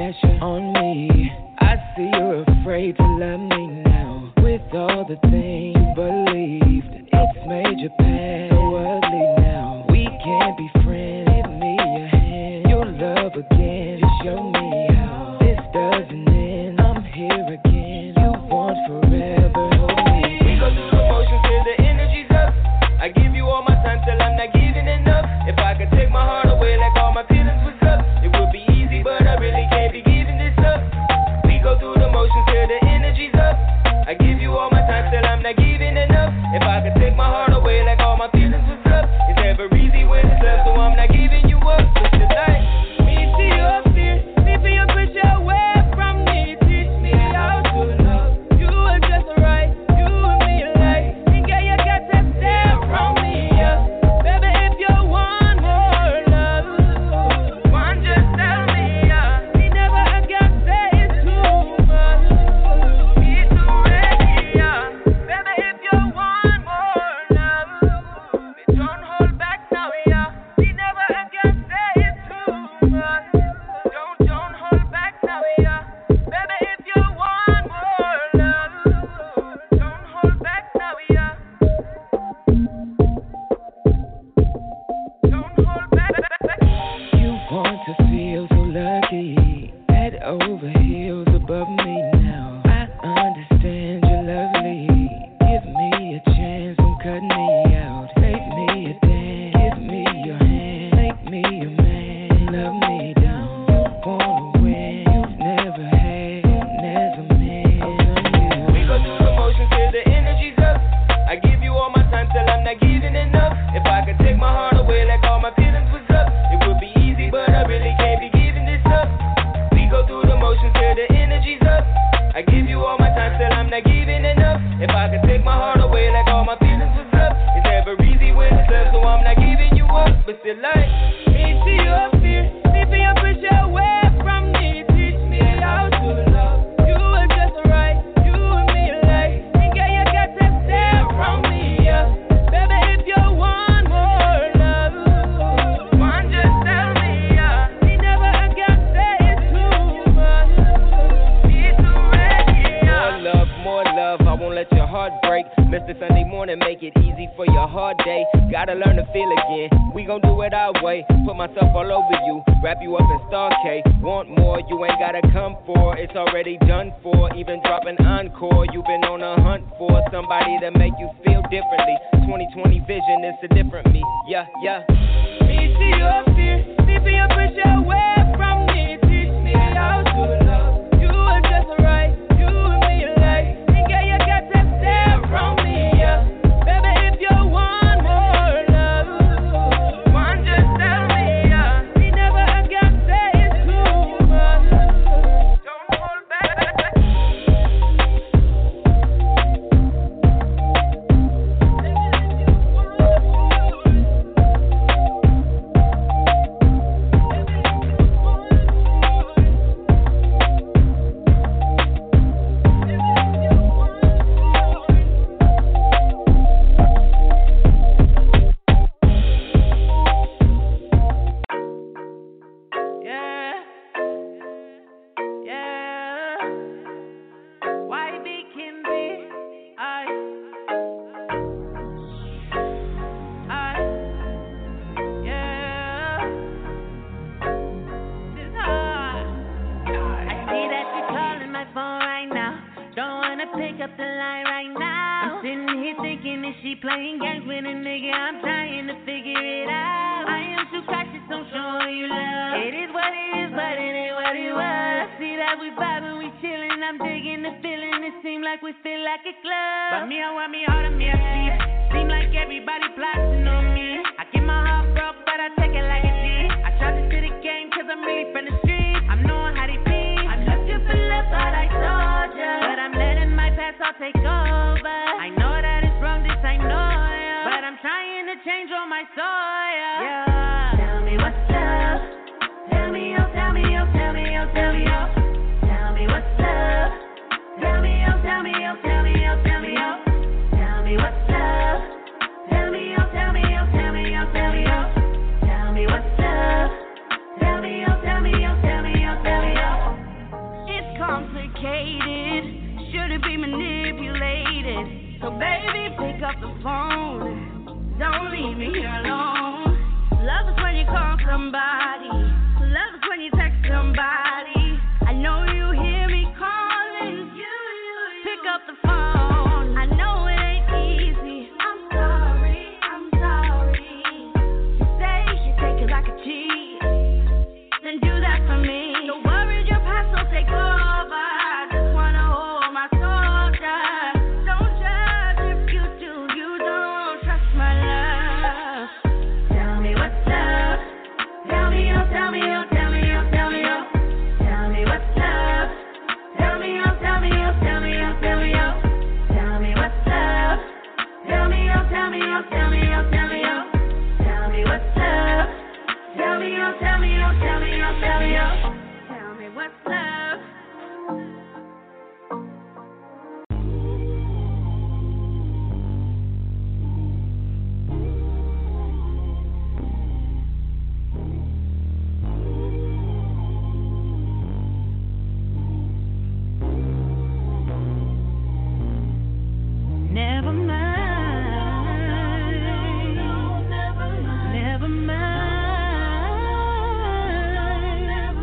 pressure on me. I see you're afraid to love me now. With all the things you believed, it's made your past so ugly now. We can't be friends. Give me your hand. You'll love again. Just show me how. This doesn't end. I'm here again. You want forever. Hold me. We go through the motions till the energy's up. I give you all my time till I'm not giving enough. If I could take my heart away like all my feelings was up, it would be easy, but I really can't be giving this up. We go through the motions till the energy's up. I give you all my time till I'm not giving enough. If I could take my heart away like all my feelings was up, it's never easy when it's love, so I'm not giving you up. But tonight, me see your fear, me feel your pressure away from me. Teach me how to love. You are just right, you and me alike. And girl, you got to stay around me, yeah. Baby, if you want more love, one just tell me, yeah. Me never again say it's too much. Me too ready, yeah. Baby, if you want more love, me don't hold back now, yeah. Me never again say it's too much. Don't hold back now, yeah. Baby, if you want more love, don't hold back now, yeah. Don't hold back. You want to feel so lucky, head over heels above me now. I understand you're lovely. Give me a chance, don't cut me out. Make me a dance, give me your hand. Make me a man, love me down. You wanna win, you've never had, never met on We go through the motions till the energy's up. I give you all my time till I'm not giving enough. If I could take my heart away like all my feelings was up, it would be easy, but I really can't be giving this up. We go through the motions till the energy's up. I give you all my time till I'm not giving enough. If I could take my heart away like all my feelings was up, it's never easy when it's love, so I'm not giving you up. But still like, me see your fear, me feel your pressure away from me. Teach me how to love. You are just right, you and me alike. And girl, you got to stay around me, yeah. Baby, if you want more love, one just tell me, yeah. Me never again say it's too much. Me too ready, yeah. More love, I won't let your heart break. Mr. Sunday morning, make it easy for your hard day. Gotta learn to feel again. We gon' do it our way. Put myself all over you, wrap you up in Star K. Want more, you ain't gotta come for. It's already done for. Even dropping encore, you've been on a hunt for somebody that make you feel differently. 2020 vision, it's a different me. Yeah, yeah. Me see your fear, me feel your pressure away from me. Teach me how to love. You are just right, you and me alike. And girl, you got to stay around me, yeah. Baby, if you want more love, one just tell me, yeah. Me never again say it's too much. Don't hold back. Playing games with a nigga, I'm trying to figure it out. I am too cautious on showing you love. It is what it is, but it ain't what it was. See that we vibing, we chillin', I'm digging the feeling. It seem like we feel like a club. But me, I want me all of me, I see. Seem like everybody plotting on me. I get my heart broke, but I take it like a G. I try to sit the game, cause I'm really from the streets. I'm knowing how they be. I'm looking for love, thought I told ya. But I'm letting my past all take over. I know that it's wrong, this I know, yeah. But I'm trying to change all my soul, yeah. Tell me what's love. Tell me, oh, tell me, oh, tell me, oh, tell me, oh. Tell me what's love. Tell me, oh, tell me, oh, tell me, oh, tell me, oh. Tell me what's love. Tell me, oh, tell me, oh, tell me, oh, tell me, oh. Tell me what's love. Tell me, oh, tell me, oh, tell me, oh, tell me, oh. up the phone. Don't leave me here alone. Love is when you call somebody. Love is when you text somebody. I know you hear me calling. Pick up the phone. I know it ain't easy. I'm sorry. You say you take it like a cheat. Then do that for me. Don't worry, your past will take over. I just wanna hold my soldier. Don't judge if you do. You don't trust my love. Tell me what's up. Tell me, oh, tell me, oh, tell me, oh, tell me, oh. Tell me what's up. Tell me, oh, tell me, oh, tell me, oh, tell me, oh. Tell me what's up. Tell me, oh, tell me, oh, tell me, oh, tell me, oh. Tell me what's up. Tell me, oh, tell me, oh, tell me, oh, tell me, oh. Tell me what's up. Never mind. Never mind. Never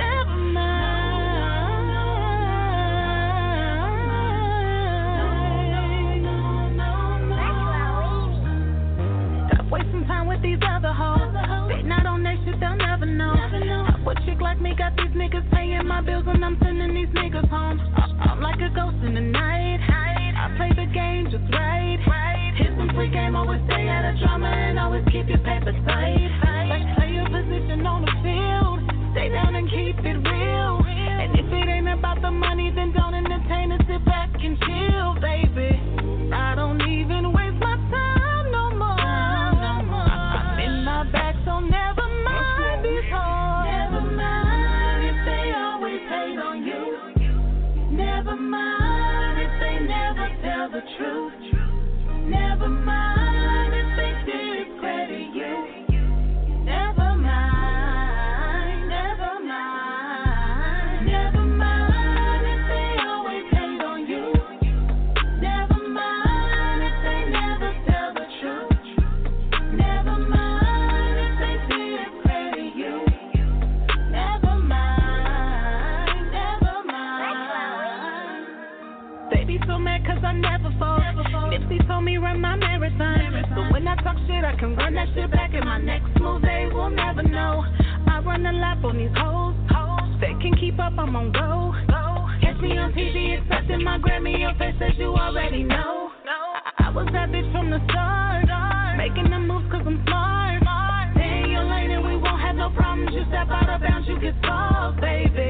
mind. Stop wasting time with these other hoes. They not on that shit, they'll never know. A chick like me got these niggas paying my bills and I'm sending these niggas home. I'm like a ghost in the night. I play the game just right. Hit some free game, always stay out of drama and always keep your paper tight. Play your position on the field. Stay down and keep it real. And if it ain't about the money, then don't entertain it. Sit back and chill, baby. I don't even waste my time no more. I'm in my bag, so never mind these hoes. Never mind if they always hate on you. Never mind if they never tell the truth. Never mind if they discredit you. Never mind, never mind. Never mind if they always hate on you. Never mind if they never tell the truth. Never mind if they discredit you. Never mind, never mind. They be so mad cause I never fall. Nipsey told me run my marathon. So when I talk shit, I can run that shit back. In my next move, they will never know. I run a lap on these hoes. They can keep up, I'm on go. Catch me on TV, accepting my Grammy. Your face says you already know. I was that bitch from the start. Making the moves cause I'm smart. Stay in your lane and we won't have no problems. You step out of bounds, you get solved, baby.